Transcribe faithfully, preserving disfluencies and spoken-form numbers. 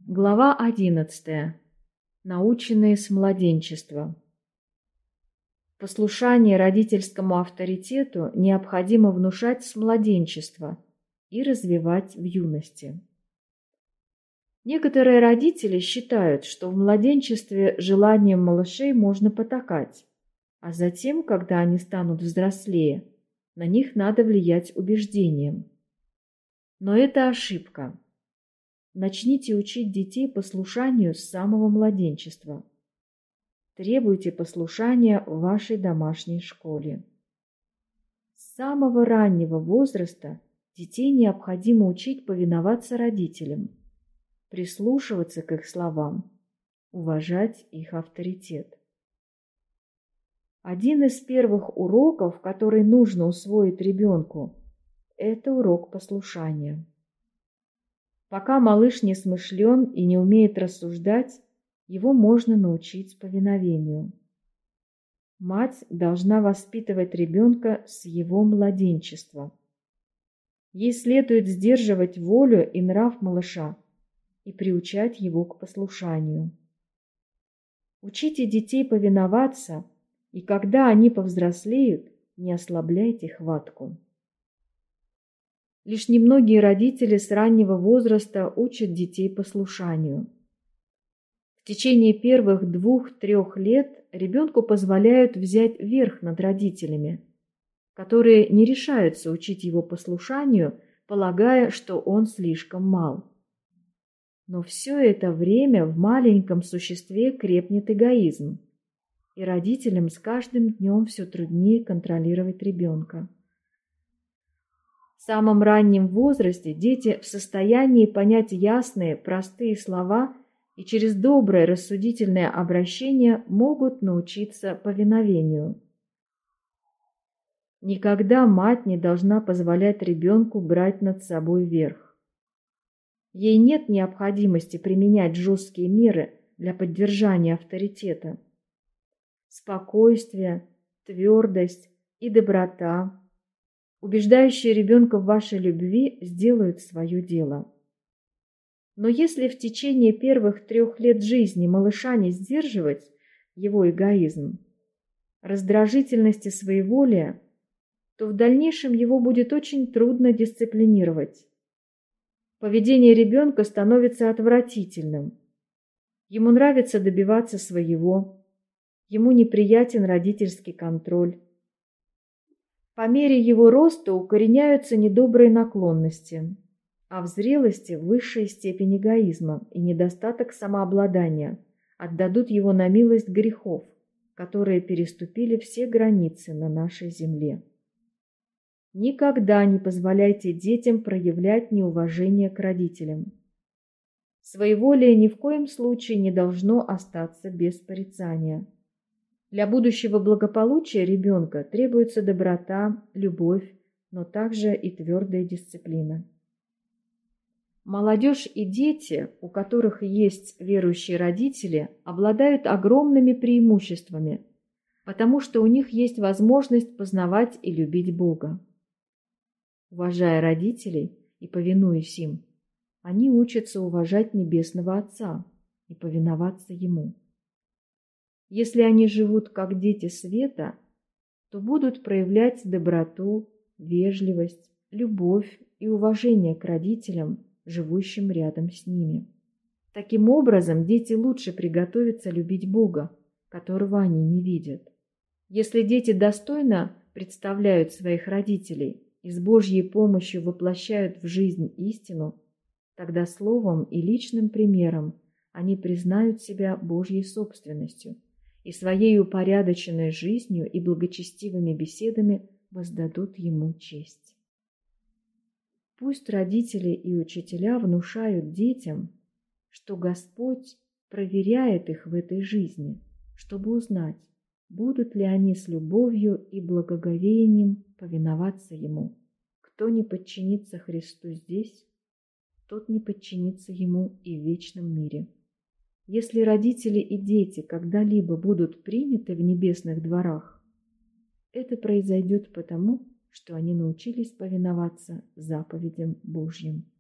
Глава одиннадцатая. Наученные с младенчества. Послушание родительскому авторитету необходимо внушать с младенчества и развивать в юности. Некоторые родители считают, что в младенчестве желаниям малышей можно потакать, а затем, когда они станут взрослее, на них надо влиять убеждением. Но это ошибка. Начните учить детей послушанию с самого младенчества. Требуйте послушания в вашей домашней школе. С самого раннего возраста детей необходимо учить повиноваться родителям, прислушиваться к их словам, уважать их авторитет. Один из первых уроков, который нужно усвоить ребенку, это урок послушания. Пока малыш не смышлен и не умеет рассуждать, его можно научить повиновению. Мать должна воспитывать ребенка с его младенчества. Ей следует сдерживать волю и нрав малыша и приучать его к послушанию. Учите детей повиноваться, и когда они повзрослеют, не ослабляйте хватку. Лишь немногие родители с раннего возраста учат детей послушанию. В течение первых двух-трех лет ребенку позволяют взять верх над родителями, которые не решаются учить его послушанию, полагая, что он слишком мал. Но все это время в маленьком существе крепнет эгоизм, и родителям с каждым днем все труднее контролировать ребенка. В самом раннем возрасте дети в состоянии понять ясные, простые слова и через доброе рассудительное обращение могут научиться повиновению. Никогда мать не должна позволять ребенку брать над собой верх. Ей нет необходимости применять жесткие меры для поддержания авторитета. Спокойствие, твердость и доброта, убеждающие ребенка в вашей любви, сделают свое дело. Но если в течение первых трех лет жизни малыша не сдерживать его эгоизм, раздражительность и своеволие, то в дальнейшем его будет очень трудно дисциплинировать. Поведение ребенка становится отвратительным. Ему нравится добиваться своего, ему неприятен родительский контроль. По мере его роста укореняются недобрые наклонности, а в зрелости высшая степень эгоизма и недостаток самообладания отдадут его на милость грехов, которые переступили все границы на нашей земле. Никогда не позволяйте детям проявлять неуважение к родителям. Своеволие ни в коем случае не должно остаться без порицания. Для будущего благополучия ребенка требуется доброта, любовь, но также и твердая дисциплина. Молодежь и дети, у которых есть верующие родители, обладают огромными преимуществами, потому что у них есть возможность познавать и любить Бога. Уважая родителей и повинуясь им, они учатся уважать Небесного Отца и повиноваться Ему. Если они живут как дети света, то будут проявлять доброту, вежливость, любовь и уважение к родителям, живущим рядом с ними. Таким образом, дети лучше приготовятся любить Бога, которого они не видят. Если дети достойно представляют своих родителей и с Божьей помощью воплощают в жизнь истину, тогда словом и личным примером они признают себя Божьей собственностью и своей упорядоченной жизнью и благочестивыми беседами воздадут Ему честь. Пусть родители и учителя внушают детям, что Господь проверяет их в этой жизни, чтобы узнать, будут ли они с любовью и благоговением повиноваться Ему. Кто не подчинится Христу здесь, тот не подчинится Ему и в вечном мире. Если родители и дети когда-либо будут приняты в небесных дворах, это произойдет потому, что они научились повиноваться заповедям Божьим.